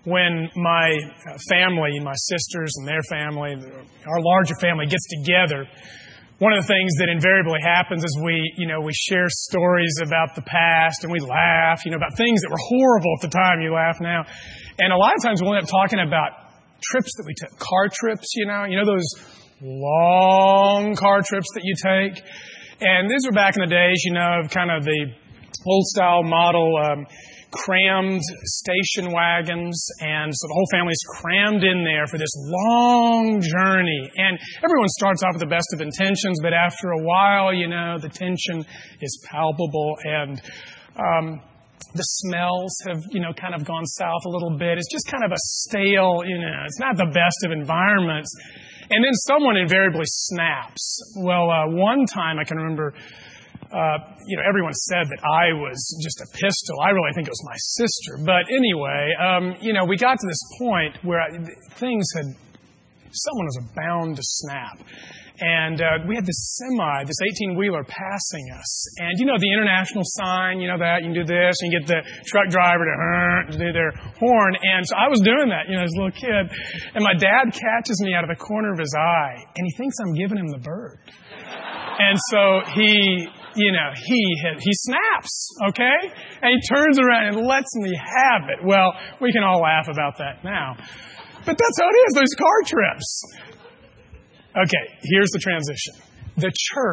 when my family, my sisters and their family, our larger family gets together, one of the things that invariably happens is we share stories about the past and we laugh, about things that were horrible at the time. You laugh now. And a lot of times we'll end up talking about trips that we took, car trips, those long car trips that you take. And these were back in the days, kind of the old style model crammed station wagons, and so the whole family's crammed in there for this long journey. And everyone starts off with the best of intentions, but after a while, the tension is palpable, and the smells have, kind of gone south a little bit. It's just kind of a stale, it's not the best of environments. And then someone invariably snaps. Well, one time I can remember, everyone said that I was just a pistol. I really think it was my sister. But anyway, we got to this point where someone was bound to snap. And we had this 18-wheeler passing us. And the international sign, that, you can do this, and you get the truck driver to do their horn. And so I was doing that, as a little kid. And my dad catches me out of the corner of his eye, and he thinks I'm giving him the bird. And so he snaps, okay? And he turns around and lets me have it. Well, we can all laugh about that now. But that's how it is, those car trips. Okay, here's the transition. The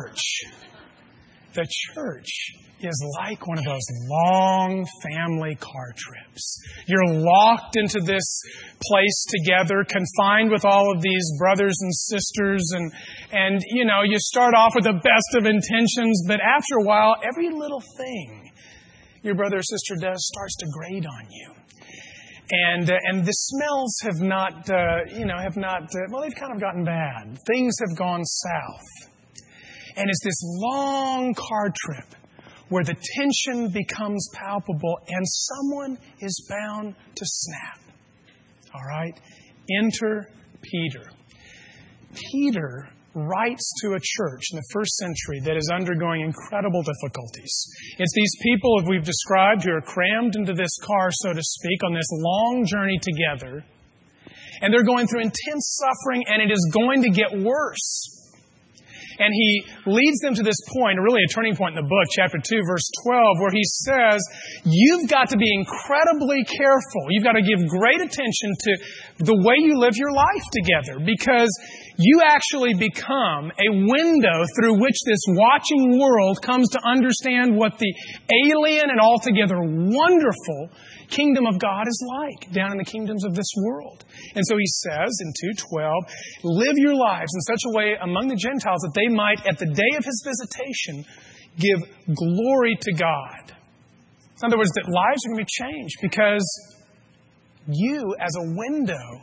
church is like one of those long family car trips. You're locked into this place together, confined with all of these brothers and sisters, and you start off with the best of intentions, but after a while, every little thing your brother or sister does starts to grate on you. And the smells have not, they've kind of gotten bad. Things have gone south. And it's this long car trip where the tension becomes palpable and someone is bound to snap. All right? Enter Peter. Peter writes to a church in the first century that is undergoing incredible difficulties. It's these people, as we've described, who are crammed into this car, so to speak, on this long journey together. And they're going through intense suffering, and it is going to get worse. And he leads them to this point, really a turning point in the book, chapter 2, verse 12, where he says, you've got to be incredibly careful. You've got to give great attention to the way you live your life together, because you actually become a window through which this watching world comes to understand what the alien and altogether wonderful kingdom of God is like down in the kingdoms of this world. And so he says in 2:12, live your lives in such a way among the Gentiles that they might, at the day of his visitation, give glory to God. In other words, that lives are going to be changed because you, as a window,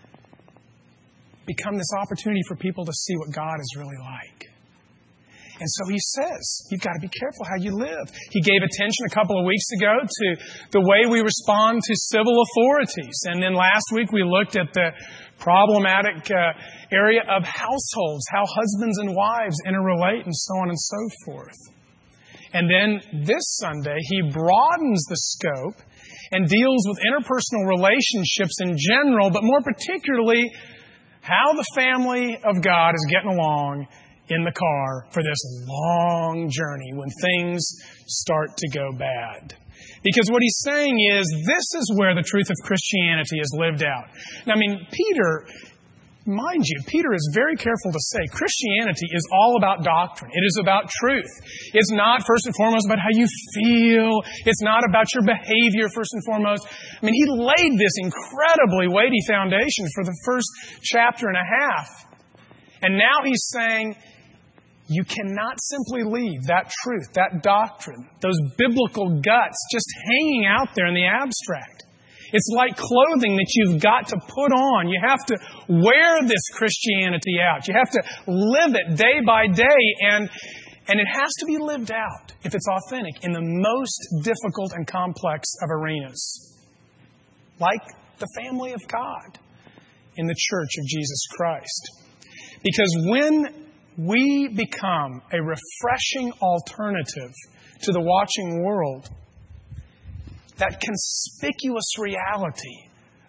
become this opportunity for people to see what God is really like. And so he says, you've got to be careful how you live. He gave attention a couple of weeks ago to the way we respond to civil authorities. And then last week we looked at the problematic area of households, how husbands and wives interrelate and so on and so forth. And then this Sunday, he broadens the scope and deals with interpersonal relationships in general, but more particularly how the family of God is getting along in the car for this long journey when things start to go bad. Because what he's saying is, this is where the truth of Christianity is lived out. Now, Peter, mind you, Peter is very careful to say Christianity is all about doctrine. It is about truth. It's not first and foremost about how you feel. It's not about your behavior first and foremost. He laid this incredibly weighty foundation for the first chapter and a half. And now he's saying, you cannot simply leave that truth, that doctrine, those biblical guts just hanging out there in the abstract. It's like clothing that you've got to put on. You have to wear this Christianity out. You have to live it day by day, and it has to be lived out, if it's authentic, in the most difficult and complex of arenas. Like the family of God in the Church of Jesus Christ. Because when we become a refreshing alternative to the watching world, that conspicuous reality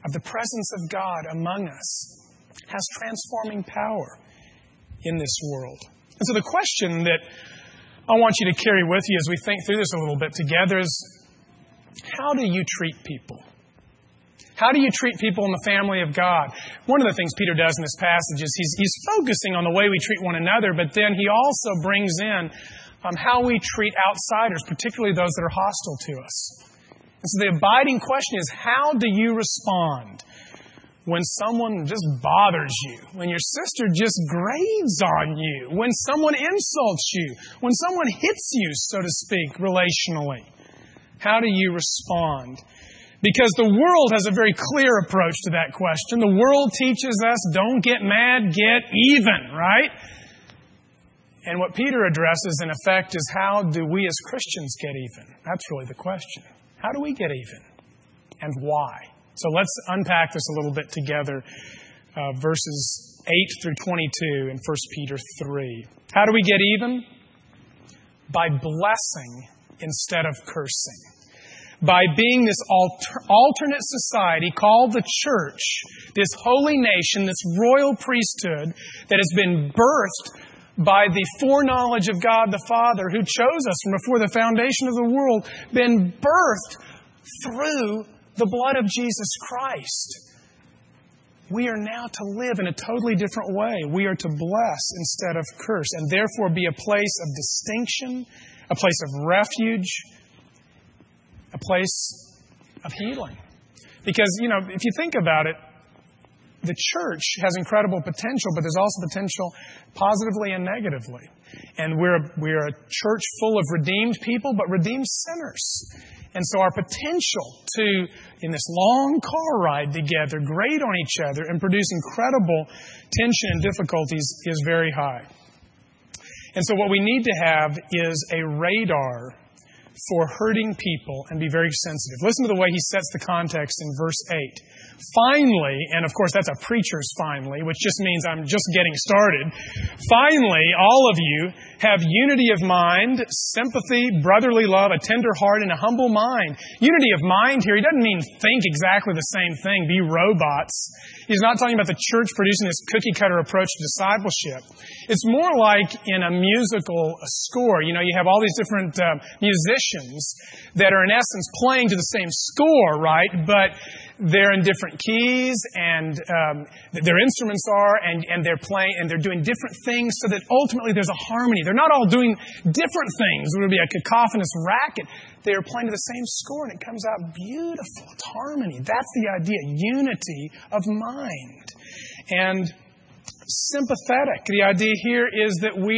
of the presence of God among us has transforming power in this world. And so the question that I want you to carry with you as we think through this a little bit together is, how do you treat people? How do you treat people in the family of God? One of the things Peter does in this passage is he's focusing on the way we treat one another, but then he also brings in how we treat outsiders, particularly those that are hostile to us. And so the abiding question is, how do you respond when someone just bothers you, when your sister just grades on you, when someone insults you, when someone hits you, so to speak, relationally? How do you respond? Because the world has a very clear approach to that question. The world teaches us, don't get mad, get even, right? And what Peter addresses, in effect, is how do we as Christians get even? That's really the question. How do we get even? And why? So let's unpack this a little bit together. Verses 8 through 22 in 1 Peter 3. How do we get even? By blessing instead of cursing. By being this alternate society called the church, this holy nation, this royal priesthood that has been birthed by the foreknowledge of God the Father, who chose us from before the foundation of the world, been birthed through the blood of Jesus Christ. We are now to live in a totally different way. We are to bless instead of curse, and therefore be a place of distinction, a place of refuge, a place of healing. Because, if you think about it, the church has incredible potential, but there's also potential positively and negatively. And we're a church full of redeemed people, but redeemed sinners. And so our potential to, in this long car ride together, grade on each other and produce incredible tension and difficulties is very high. And so what we need to have is a radar for hurting people and be very sensitive. Listen to the way he sets the context in verse 8. Finally, and of course that's a preacher's finally, which just means I'm just getting started. Finally, all of you have unity of mind, sympathy, brotherly love, a tender heart, and a humble mind. Unity of mind here, he doesn't mean think exactly the same thing, be robots. He's not talking about the church producing this cookie-cutter approach to discipleship. It's more like in a musical score. You have all these different musicians that are in essence playing to the same score, right? But they're in different keys, and their instruments are, and they're playing, and they're doing different things so that ultimately there's a harmony. They're not all doing different things. It would be a cacophonous racket. They're playing to the same score, and it comes out beautiful. It's harmony. That's the idea. Unity of mind. And sympathetic. The idea here is that we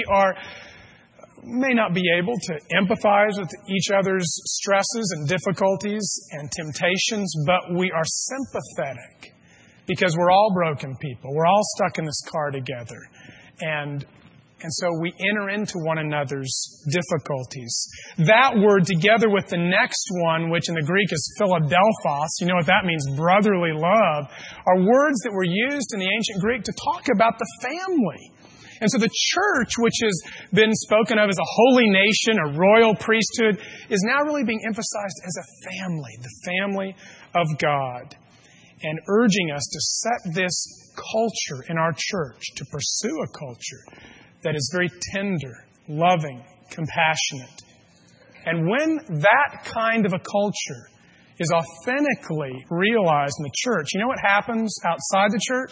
may not be able to empathize with each other's stresses and difficulties and temptations, but we are sympathetic because we're all broken people. We're all stuck in this car together. And so we enter into one another's difficulties. That word, together with the next one, which in the Greek is Philadelphos, you know what that means, brotherly love, are words that were used in the ancient Greek to talk about the family. And so the church, which has been spoken of as a holy nation, a royal priesthood, is now really being emphasized as a family, the family of God, and urging us to set this culture in our church, to pursue a culture that is very tender, loving, compassionate. And when that kind of a culture is authentically realized in the church, you know what happens outside the church?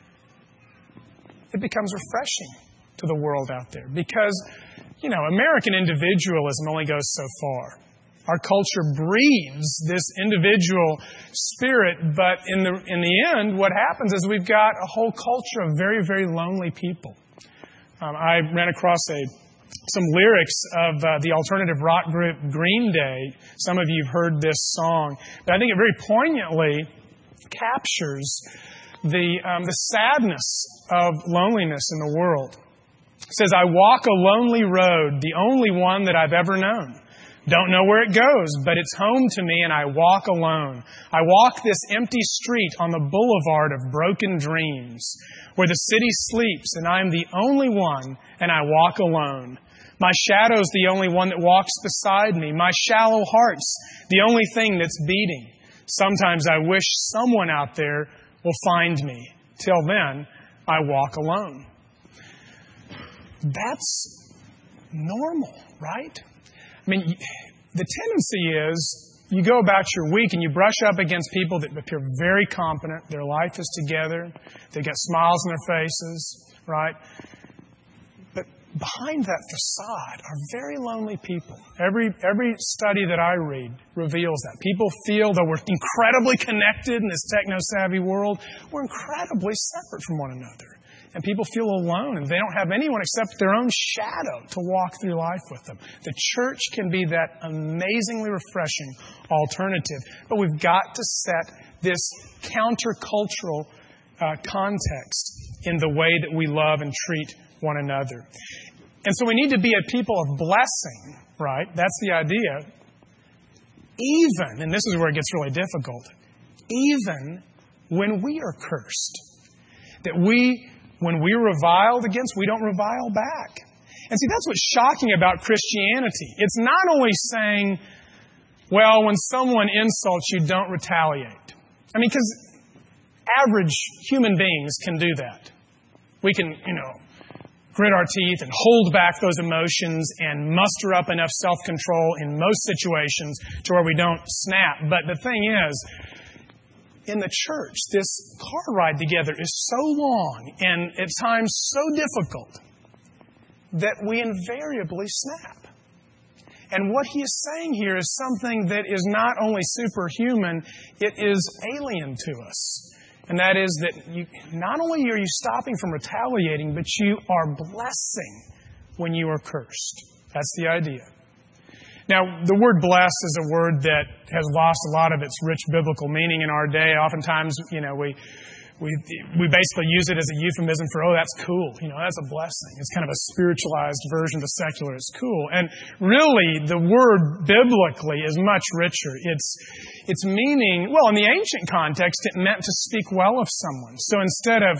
It becomes refreshing to the world out there. Because, American individualism only goes so far. Our culture breeds this individual spirit, but in the end, what happens is we've got a whole culture of very, very lonely people. I ran across some lyrics of the alternative rock group Green Day. Some of you have heard this song, but I think it very poignantly captures the sadness of loneliness in the world. It says, I walk a lonely road, the only one that I've ever known. Don't know where it goes, but it's home to me, and I walk alone. I walk this empty street on the boulevard of broken dreams, where the city sleeps, and I'm the only one, and I walk alone. My shadow's the only one that walks beside me. My shallow heart's the only thing that's beating. Sometimes I wish someone out there will find me. Till then, I walk alone. That's normal, right? I mean, the tendency is you go about your week and you brush up against people that appear very competent. Their life is together. They've got smiles on their faces, right? But behind that facade are very lonely people. Every study that I read reveals that. People feel that we're incredibly connected in this techno-savvy world. We're incredibly separate from one another. And people feel alone, and they don't have anyone except their own shadow to walk through life with them. The church can be that amazingly refreshing alternative. But we've got to set this countercultural context in the way that we love and treat one another. And so we need to be a people of blessing, right? That's the idea. Even, and this is where it gets really difficult, even when we are cursed. That when we're reviled against, we don't revile back. And see, that's what's shocking about Christianity. It's not only saying, well, when someone insults you, don't retaliate. I mean, because average human beings can do that. We can, grit our teeth and hold back those emotions and muster up enough self-control in most situations to where we don't snap. But the thing is, in the church, this car ride together is so long and at times so difficult that we invariably snap. And what he is saying here is something that is not only superhuman, it is alien to us. And that is that not only are you stopping from retaliating, but you are blessing when you are cursed. That's the idea. Now, the word bless is a word that has lost a lot of its rich biblical meaning in our day. Oftentimes, we basically use it as a euphemism for, oh, that's cool. That's a blessing. It's kind of a spiritualized version of the secular. It's cool. And really, the word biblically is much richer. Its meaning, well, in the ancient context, it meant to speak well of someone. So instead of,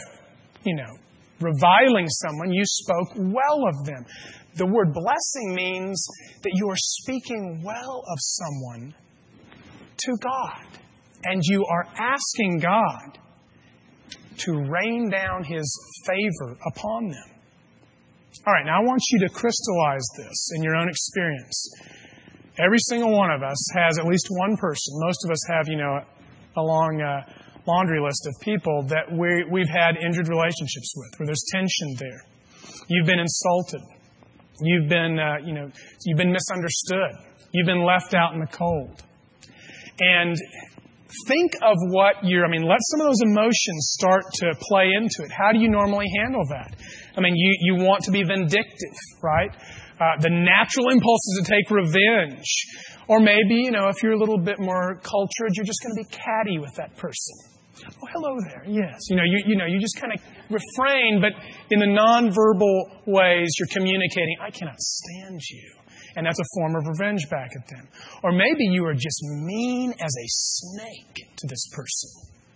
reviling someone, you spoke well of them. The word blessing means that you are speaking well of someone to God. And you are asking God to rain down His favor upon them. All right, now I want you to crystallize this in your own experience. Every single one of us has at least one person. Most of us have, a long laundry list of people that we've had injured relationships with, where there's tension there. You've been insulted. You've been misunderstood. You've been left out in the cold. And think of let some of those emotions start to play into it. How do you normally handle that? You want to be vindictive, right? The natural impulse is to take revenge. Or maybe, if you're a little bit more cultured, you're just going to be catty with that person. Oh, hello there. Yes. You just kind of refrain, but in the nonverbal ways, you're communicating, I cannot stand you. And that's a form of revenge back at them. Or maybe you are just mean as a snake to this person.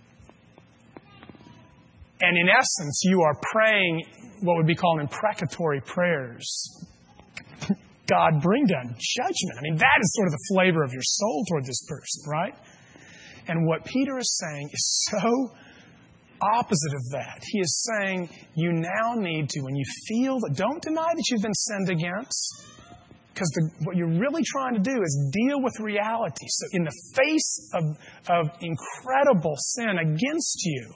And in essence, you are praying what would be called imprecatory prayers. God, bring down judgment. That is sort of the flavor of your soul toward this person, right? And what Peter is saying is so opposite of that. He is saying you now need to, when you feel that, don't deny that you've been sinned against, because what you're really trying to do is deal with reality. So in the face of incredible sin against you,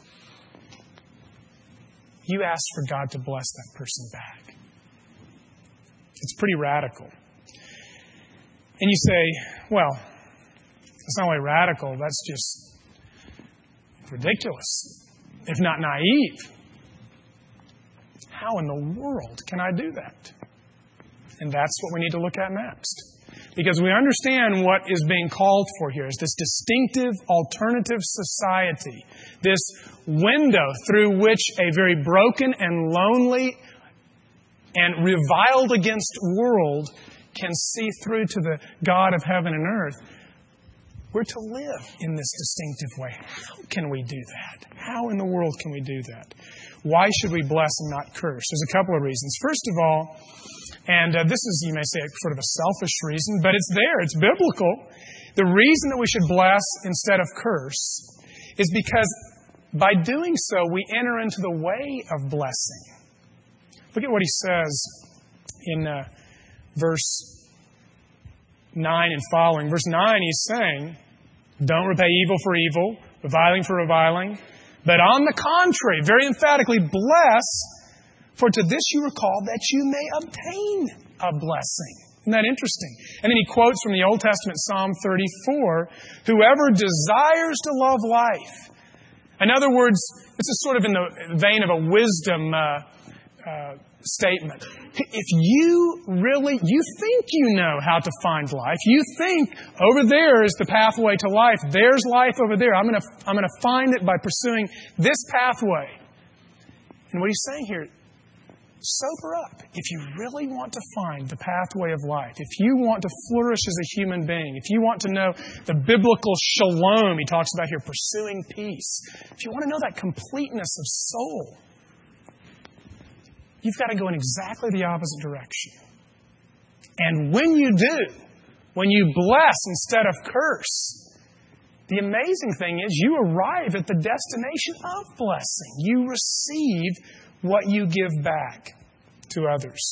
you ask for God to bless that person back. It's pretty radical. And you say, well, it's not only radical, that's just ridiculous, if not naive. How in the world can I do that? And that's what we need to look at next. Because we understand what is being called for here is this distinctive alternative society, this window through which a very broken and lonely and reviled against world can see through to the God of heaven and earth. We're to live in this distinctive way. How can we do that? How in the world can we do that? Why should we bless and not curse? There's a couple of reasons. First of all, and this is, you may say, sort of a selfish reason, but it's there. It's biblical. The reason that we should bless instead of curse is because by doing so, we enter into the way of blessing. Look at what he says in verse 9 and following. Verse 9, he's saying, don't repay evil for evil, reviling for reviling, but on the contrary, very emphatically, bless, for to this you were called, that you may obtain a blessing. Isn't that interesting? And then he quotes from the Old Testament Psalm 34, whoever desires to love life. In other words, this is sort of in the vein of a wisdom statement. If you think you know how to find life, you think over there is the pathway to life, there's life over there, I'm going to find it by pursuing this pathway. And what he's saying here, sober up. If you really want to find the pathway of life, if you want to flourish as a human being, if you want to know the biblical shalom he talks about here, pursuing peace, if you want to know that completeness of soul, you've got to go in exactly the opposite direction. And when you do, when you bless instead of curse, the amazing thing is you arrive at the destination of blessing. You receive what you give back to others.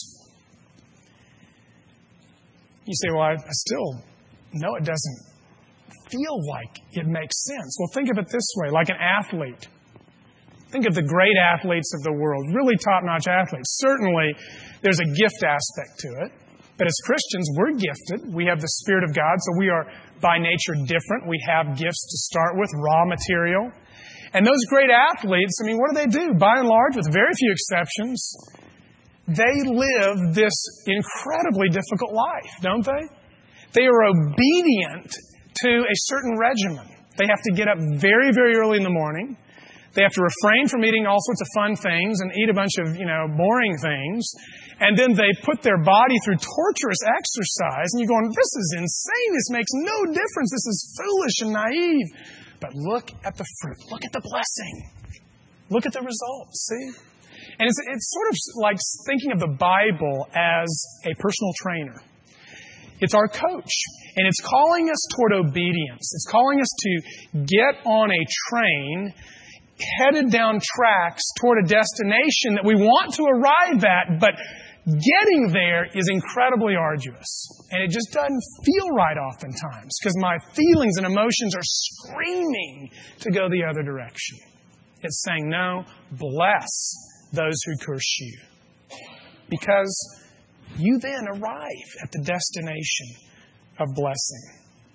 You say, well, I still know it doesn't feel like it makes sense. Well, think of it this way, like an athlete. Think of the great athletes of the world, really top-notch athletes. Certainly, there's a gift aspect to it. But as Christians, we're gifted. We have the Spirit of God, so we are by nature different. We have gifts to start with, raw material. And those great athletes, what do they do? By and large, with very few exceptions, they live this incredibly difficult life, don't they? They are obedient to a certain regimen. They have to get up very, very early in the morning. They have to refrain from eating all sorts of fun things and eat a bunch of, boring things. And then they put their body through torturous exercise. And you're going, this is insane. This makes no difference. This is foolish and naive. But look at the fruit. Look at the blessing. Look at the results. See? And it's sort of like thinking of the Bible as a personal trainer. It's our coach. And it's calling us toward obedience. It's calling us to get on a train headed down tracks toward a destination that we want to arrive at, but getting there is incredibly arduous. And it just doesn't feel right oftentimes because my feelings and emotions are screaming to go the other direction. It's saying, no, bless those who curse you. Because you then arrive at the destination of blessing.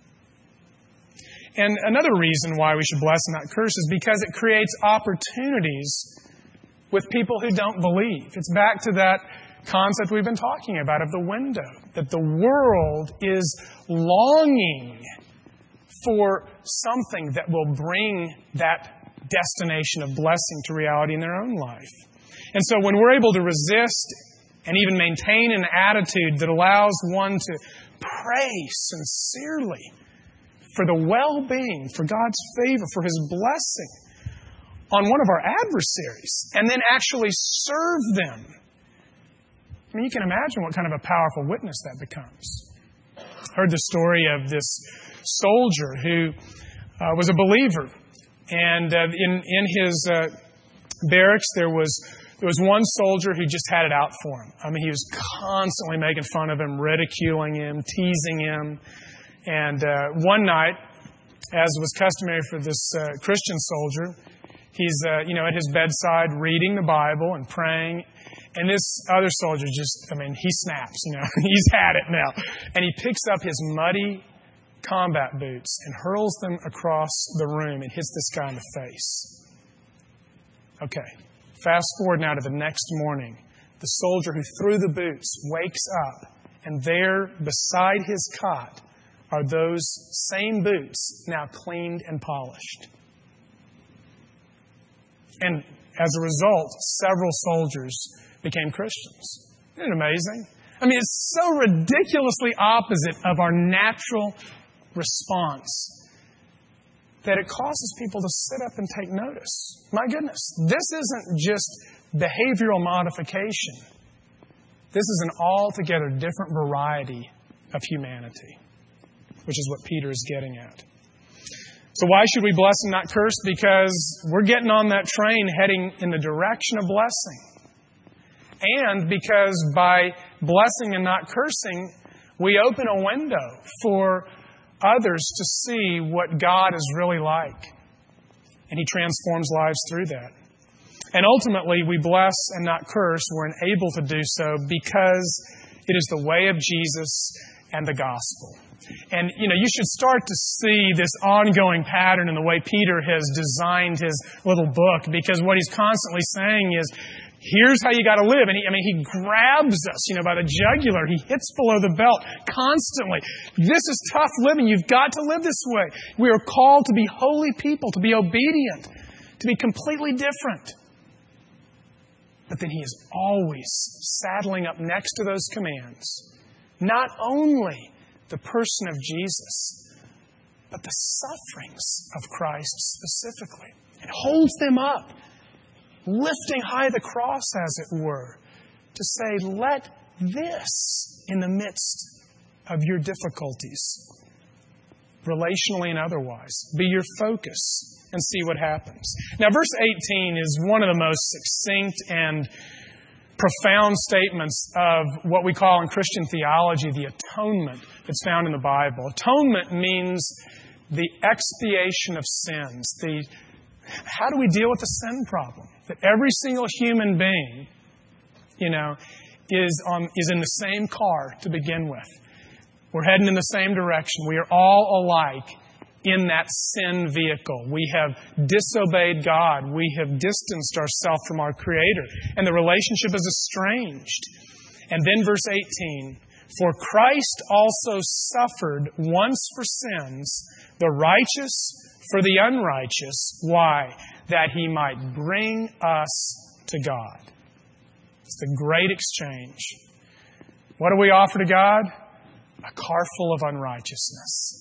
And another reason why we should bless and not curse is because it creates opportunities with people who don't believe. It's back to that concept we've been talking about of the window, that the world is longing for something that will bring that destination of blessing to reality in their own life. And so when we're able to resist and even maintain an attitude that allows one to pray sincerely for the well-being, for God's favor, for His blessing on one of our adversaries, and then actually serve them. You can imagine what kind of a powerful witness that becomes. I heard the story of this soldier who was a believer. And in his barracks, there was one soldier who just had it out for him. He was constantly making fun of him, ridiculing him, teasing him. And one night, as was customary for this Christian soldier, he's at his bedside reading the Bible and praying. And this other soldier he snaps, he's had it now. And he picks up his muddy combat boots and hurls them across the room and hits this guy in the face. Okay, fast forward now to the next morning. The soldier who threw the boots wakes up, and there beside his cot are those same boots now cleaned and polished. And as a result, several soldiers became Christians. Isn't it amazing? It's so ridiculously opposite of our natural response that it causes people to sit up and take notice. My goodness, this isn't just behavioral modification. This is an altogether different variety of humanity. which is what Peter is getting at. So why should we bless and not curse? Because we're getting on that train heading in the direction of blessing. And because by blessing and not cursing, we open a window for others to see what God is really like. And He transforms lives through that. And ultimately, we bless and not curse. We're enabled to do so because it is the way of Jesus and the gospel. And, you should start to see this ongoing pattern in the way Peter has designed his little book, because what he's constantly saying is, here's how you got to live. And he grabs us, by the jugular. He hits below the belt constantly. This is tough living. You've got to live this way. We are called to be holy people, to be obedient, to be completely different. But then He is always saddling up next to those commands, not only the person of Jesus, but the sufferings of Christ specifically, and holds them up, lifting high the cross, as it were, to say, let this, in the midst of your difficulties, relationally and otherwise, be your focus, and see what happens. Now, verse 18 is one of the most succinct and profound statements of what we call in Christian theology the atonement that's found in the Bible. Atonement means the expiation of sins. How do we deal with the sin problem? That every single human being, is in the same car to begin with. We're heading in the same direction. We are all alike in that sin vehicle. We have disobeyed God. We have distanced ourselves from our Creator. And the relationship is estranged. And then verse 18, for Christ also suffered once for sins, the righteous for the unrighteous. Why? That He might bring us to God. It's the great exchange. What do we offer to God? A car full of unrighteousness.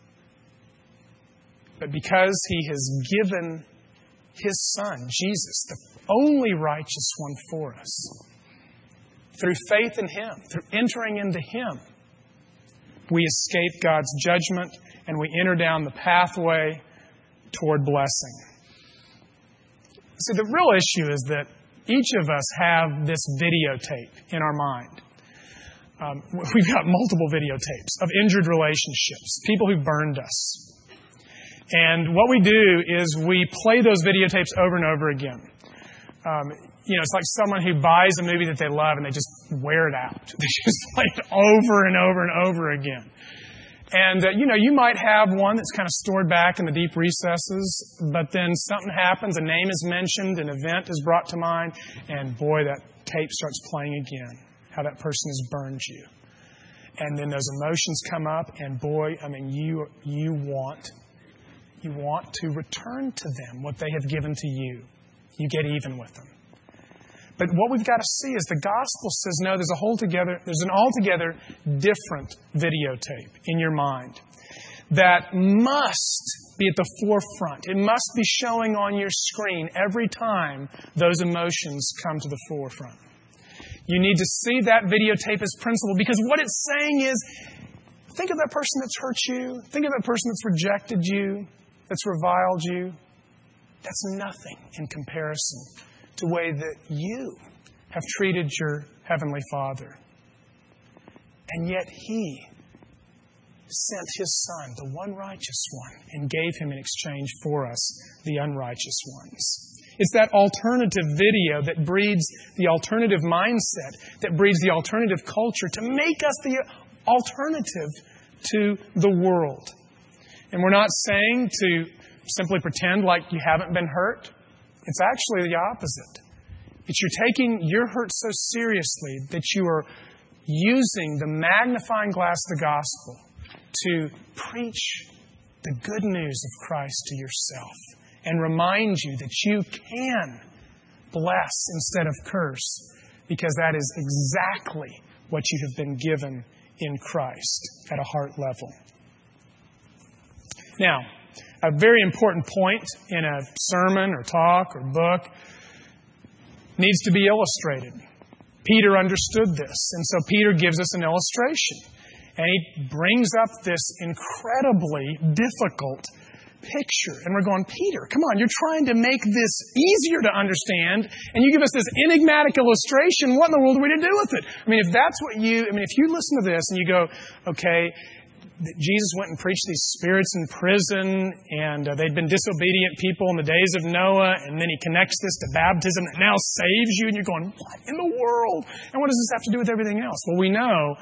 But because He has given His Son, Jesus, the only righteous one for us, through faith in Him, through entering into Him, we escape God's judgment and we enter down the pathway toward blessing. See, the real issue is that each of us have this videotape in our mind. We've got multiple videotapes of injured relationships, people who burned us. And what we do is we play those videotapes over and over again. It's like someone who buys a movie that they love and they just wear it out. They just play it over and over and over again. And, you might have one that's kind of stored back in the deep recesses, but then something happens, a name is mentioned, an event is brought to mind, and boy, that tape starts playing again, how that person has burned you. And then those emotions come up, and boy, you want to return to them what they have given to you. You get even with them. But what we've got to see is the gospel says, no, there's an altogether different videotape in your mind that must be at the forefront. It must be showing on your screen every time those emotions come to the forefront. You need to see that videotape as principle, because what it's saying is, think of that person that's hurt you. Think of that person that's rejected you, that's reviled you. That's nothing in comparison to the way that you have treated your Heavenly Father. And yet He sent His Son, the one righteous one, and gave Him in exchange for us, the unrighteous ones. It's that alternative video that breeds the alternative mindset, that breeds the alternative culture to make us the alternative to the world. And we're not saying to simply pretend like you haven't been hurt. It's actually the opposite. It's you're taking your hurt so seriously that you are using the magnifying glass of the gospel to preach the good news of Christ to yourself and remind you that you can bless instead of curse, because that is exactly what you have been given in Christ at a heart level. Now, a very important point in a sermon or talk or book needs to be illustrated. Peter understood this, and so Peter gives us an illustration. And he brings up this incredibly difficult picture. And we're going, Peter, come on, you're trying to make this easier to understand, and you give us this enigmatic illustration. What in the world are we to do with it? If if you listen to this and you go, okay, Jesus went and preached these spirits in prison, and they'd been disobedient people in the days of Noah, and then he connects this to baptism that now saves you, and you're going, what in the world? And what does this have to do with everything else? Well, we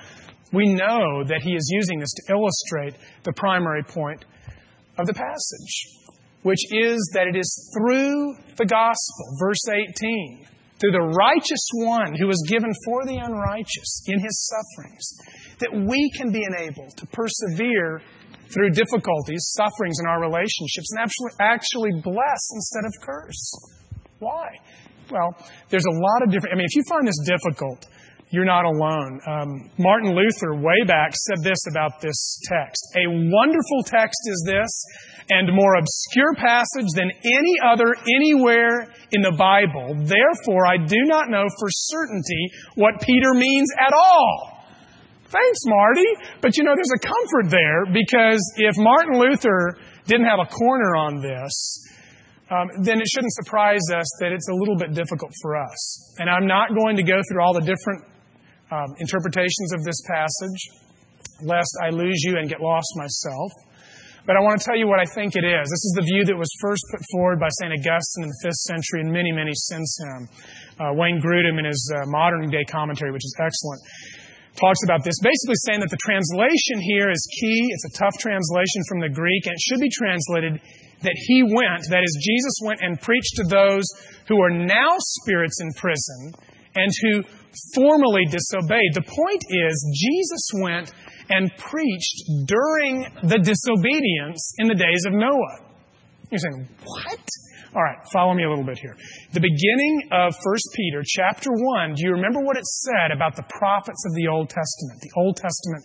know that he is using this to illustrate the primary point of the passage, which is that it is through the gospel, verse 18, through the righteous one who was given for the unrighteous in his sufferings, that we can be enabled to persevere through difficulties, sufferings in our relationships, and actually bless instead of curse. Why? Well, there's a lot of different... if you find this difficult, you're not alone. Martin Luther, way back, said this about this text. A wonderful text is this, and more obscure passage than any other anywhere in the Bible. Therefore, I do not know for certainty what Peter means at all. Thanks, Marty. But there's a comfort there, because if Martin Luther didn't have a corner on this, then it shouldn't surprise us that it's a little bit difficult for us. And I'm not going to go through all the different interpretations of this passage, lest I lose you and get lost myself. But I want to tell you what I think it is. This is the view that was first put forward by St. Augustine in the 5th century and many, many since him. Wayne Grudem, in his modern-day commentary, which is excellent, talks about this, basically saying that the translation here is key. It's a tough translation from the Greek, and it should be translated that he went, that is, Jesus went and preached to those who are now spirits in prison and who formerly disobeyed. The point is, Jesus went and preached during the disobedience in the days of Noah. You're saying, what? All right, follow me a little bit here. The beginning of 1 Peter chapter 1, do you remember what it said about the prophets of the Old Testament, the Old Testament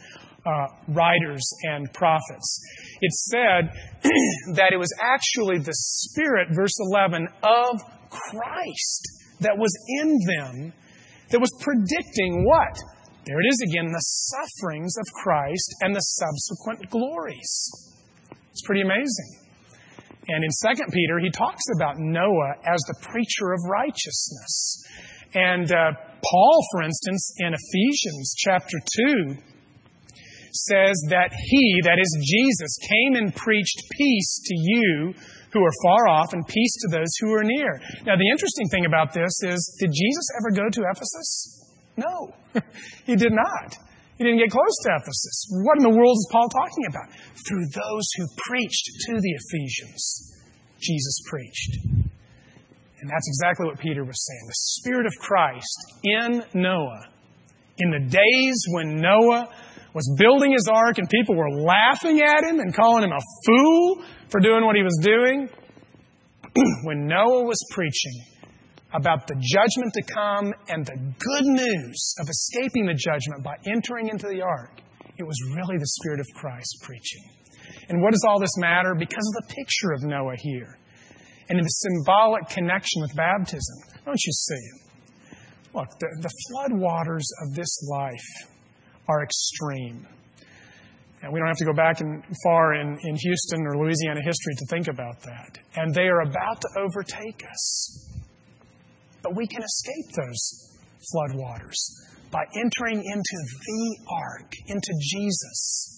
writers and prophets? It said that it was actually the Spirit, verse 11, of Christ that was in them, that was predicting what? There it is again, the sufferings of Christ and the subsequent glories. It's pretty amazing. And in 2 Peter, he talks about Noah as the preacher of righteousness. And Paul, for instance, in Ephesians chapter 2, says that he, that is Jesus, came and preached peace to you who are far off and peace to those who are near. Now, the interesting thing about this is, did Jesus ever go to Ephesus? No, he did not. He didn't get close to Ephesus. What in the world is Paul talking about? Through those who preached to the Ephesians, Jesus preached. And that's exactly what Peter was saying. The Spirit of Christ in Noah, in the days when Noah was building his ark and people were laughing at him and calling him a fool for doing what he was doing, when Noah was preaching about the judgment to come and the good news of escaping the judgment by entering into the ark, it was really the Spirit of Christ preaching. And what does all this matter? Because of the picture of Noah here and in the symbolic connection with baptism. Don't you see it? Look, the flood waters of this life are extreme. And we don't have to go back far in Houston or Louisiana history to think about that. And they are about to overtake us. But we can escape those flood waters by entering into the ark, into Jesus.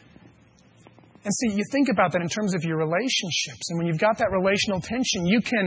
And see, you think about that in terms of your relationships. And when you've got that relational tension, you can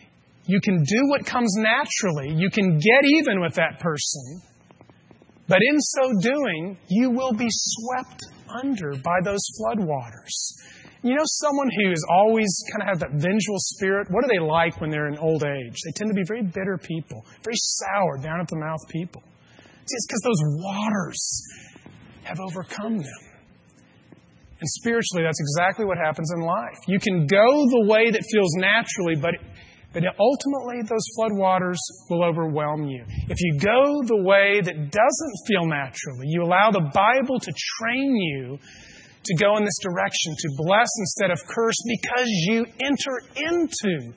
do what comes naturally. You can get even with that person. But in so doing, you will be swept under by those flood waters. You know, someone who is always kind of has that vengeful spirit, what are they like when they're in old age? They tend to be very bitter people, very sour, down at the mouth people. It's because those waters have overcome them. And spiritually, that's exactly what happens in life. You can go the way that feels naturally, but ultimately those flood waters will overwhelm you. If you go the way that doesn't feel naturally, you allow the Bible to train you to go in this direction, to bless instead of curse, because you enter into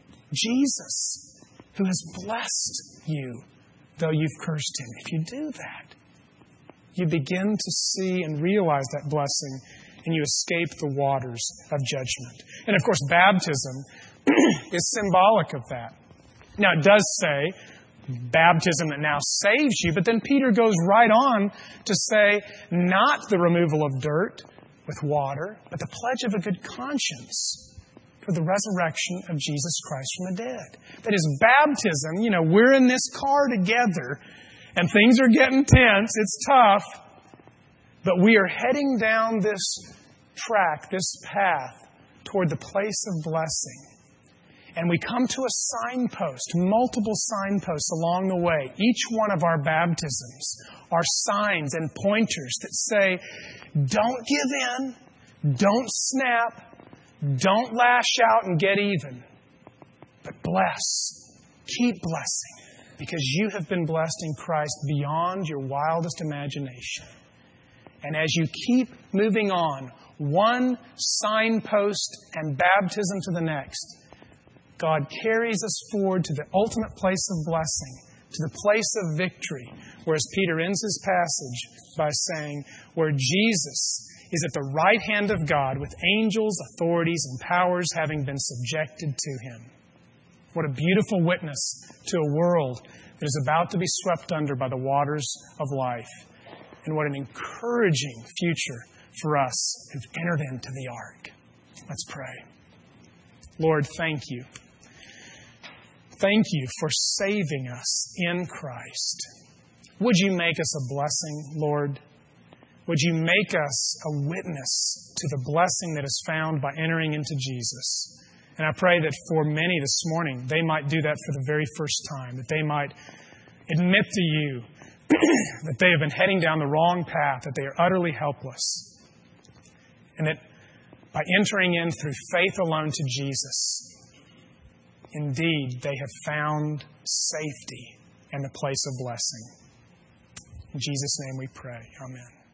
Jesus, who has blessed you, though you've cursed him. If you do that, you begin to see and realize that blessing, and you escape the waters of judgment. And of course, baptism is symbolic of that. Now, it does say baptism that now saves you, but then Peter goes right on to say not the removal of dirt with water, but the pledge of a good conscience for the resurrection of Jesus Christ from the dead. That is baptism. We're in this car together, and things are getting tense. It's tough. But we are heading down this track, this path, toward the place of blessing. And we come to a signpost, multiple signposts along the way. Each one of our baptisms are signs and pointers that say, don't give in, don't snap, don't lash out and get even, but bless. Keep blessing, because you have been blessed in Christ beyond your wildest imagination. And as you keep moving on, one signpost and baptism to the next, God carries us forward to the ultimate place of blessing, to the place of victory, whereas Peter ends his passage by saying, where Jesus is at the right hand of God with angels, authorities, and powers having been subjected to Him. What a beautiful witness to a world that is about to be swept under by the waters of life. And what an encouraging future for us who've entered into the ark. Let's pray. Lord, thank you. Thank you for saving us in Christ. Would you make us a blessing, Lord? Would you make us a witness to the blessing that is found by entering into Jesus? And I pray that for many this morning, they might do that for the very first time, that they might admit to you that they have been heading down the wrong path, that they are utterly helpless, and that by entering in through faith alone to Jesus, indeed, they have found safety and the place of blessing. In Jesus' name we pray. Amen.